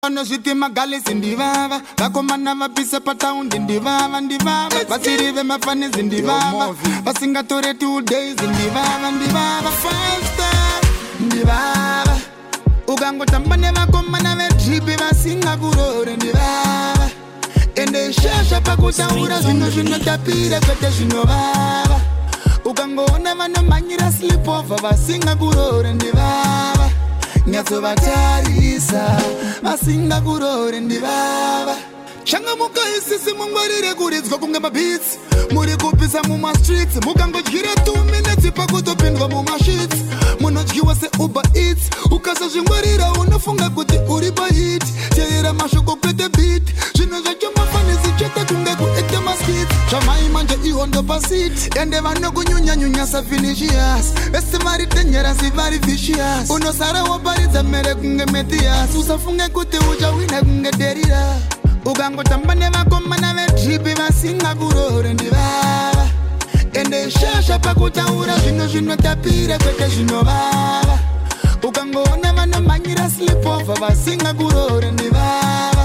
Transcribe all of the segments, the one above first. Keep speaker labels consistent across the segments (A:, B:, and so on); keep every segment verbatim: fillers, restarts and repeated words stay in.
A: No shiti magali zindivava vakomana vapisa pataundi ndivava ndivava vasirive mafani zindivava vasingatoreti udei zindivava ndivava fasta ndivava ukangotamba nevakomana vedripi vasingakurore ndivava ende shasha pakutaura zvinhu zvinotapira kwete zvinovava ukangoona vanomhanyira slipova vasingakurore ndivava nyatsovatarisa vasingakurore ndivava shangamuka isisi mungwarire kuridzwa kunge mabhitsi muri kupisa mumastreets mukangodyira two minutes pakutopindwa mumashits munodyiwa seuber eats ukasazvingwarira unofunga kuti uri pahit teera mashoko kwete beat zvinhu zvacho mafanisi chete kunge kuete maskits zvamai manje ihondo pasit ende vanokunyunyanyunya safinishiyas vese vari dangerous vari vicious unosara waparidza mere kunge methias usafunge kuti uchawina kunge derira ukangotamba nevakomana vedripi vasingakurore ndivava ende shasha pakutaura zvinhu zvinotapira kwete zvinovava ukangoona vanomhanyira slipova vasingakurore ndivava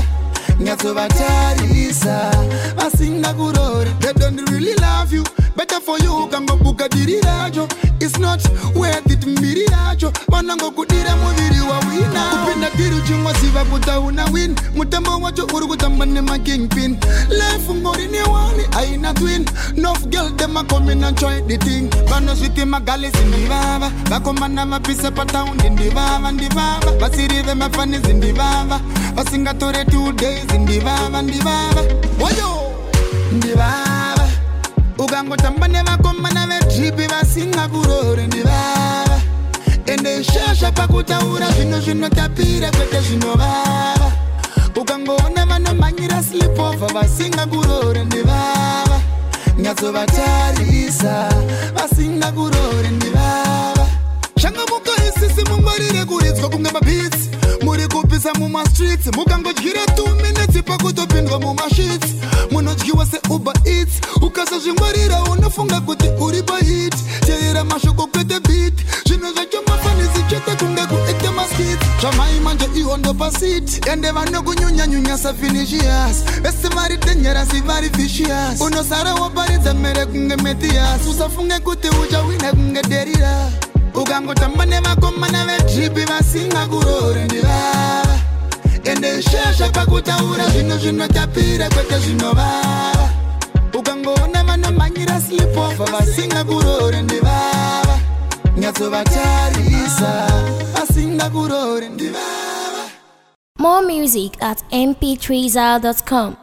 A: nyatsovatarisa vasingakurore. They don't really love you, better for you ukangobuka diri racho. It's not worth it mbiri racho vanangokudira muviri wawina kupinda diri chimwasiva kuta una win mutambo wacho uri kutamba nemakingpin life ngori newani aina twin nof girl dem coming and try the thing vanosviti magali zindivava vakomana vapisa pataundi ndivava ndivava vasirive mafani zindivava vasingatoreti udei zindivava ndivava woyo ndivava ukangotamba nevakomana vedripi vasingakurore ndivava ende shasha pakutaura zvinhu zvinotapira kwete zvinovava ukangoona vanomhanyira slipova vasingakurore ndivava nyatsovatarisa vasingakurore ndivava shangamuka isisi mungwarire kuridzwa kunge mabhitsi muri kupisa mumastreets mukangodyira two minutes pakutopindwa mumashits munodyiwa seuber eats ukasazvingwarira unofunga kuti uri pahit teera mashoko kwete beat zvinhu zvacho mafanisi chete kunge kuete maskits zvamai manje ihondo pasit ende vanokunyunyanyunya safinishiyas vese vari dangerous vari vicious unosara waparidza mere kunge methias usafunge kuti uchawina kunge derira ukangotamba nevakomana vedripi vasingakurore ndivava ende shasha pakutaura zvinhu zvinotapira kwete zvinovava ukangoona vanomhanyira slipova vasingakurore ndivava nyatsovatarisa vasingakurore ndivava.
B: More music at m p three zal dot com.